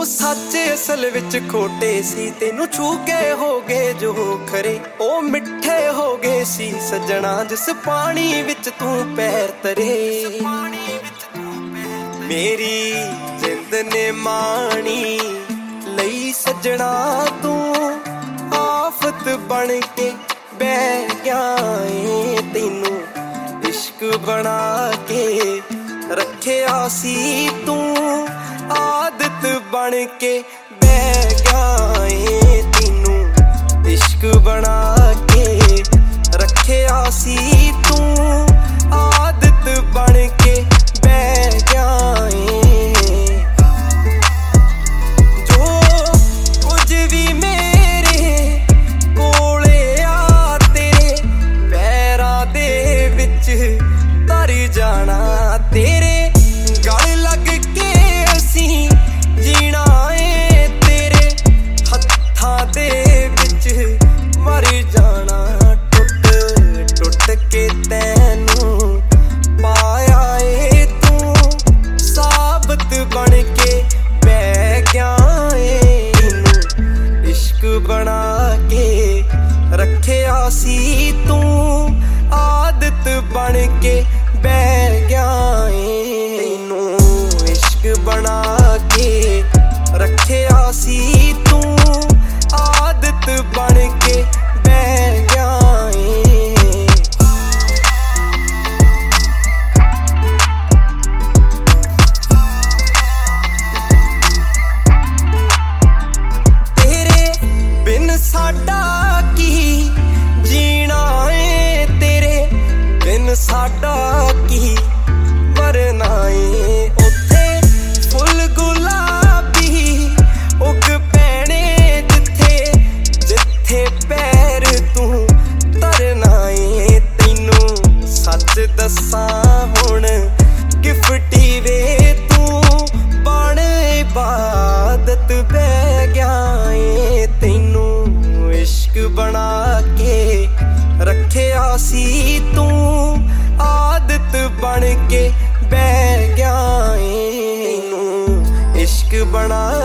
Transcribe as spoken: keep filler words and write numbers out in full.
सच असल विच खोटे सी, तेनू छू के हो गए जो खरे। ओ मिठे हो गए सी सजना जिस पानी विच तू पैर तरे। मेरी जिंद ने माणी लई सजना तू आफत बन के बह गया ए। तेनू इश्क बना के रखिया सी तू आदत बन के बह गया ए। तेनू इश्क बना के रखिया सी तू आदत बन के बह गया ए। जो कुछ भी मेरे कोले आ तेरे पैरां दे विच तर जाना। तेरे गल लग के असी जीना ए, तेरे हत्थां दे विच मर जाना। टुट टुट के तैनू पाया ए, तू साबत बन के बह गया ए। तेनू इश्क बना के रखिया सी तू आदत बन के बह गया ए। तेनू इश्क बना के रखिया सी तू आदत बन के बह गया ए। तेरे बिन साडा की जीना ए, तेरे बिन साडा की मरना ए। उत्थे फुल गुलाबी उग पैने जिथे जिथे पैर तू तरना ए। तेनू सच दसां हुण गिफ्टी वे तू बण इबादत बह गया ए। तेनू इश्क बना के रखिया सी तू आदत बन के बह गया ए। तेनू इश्क बना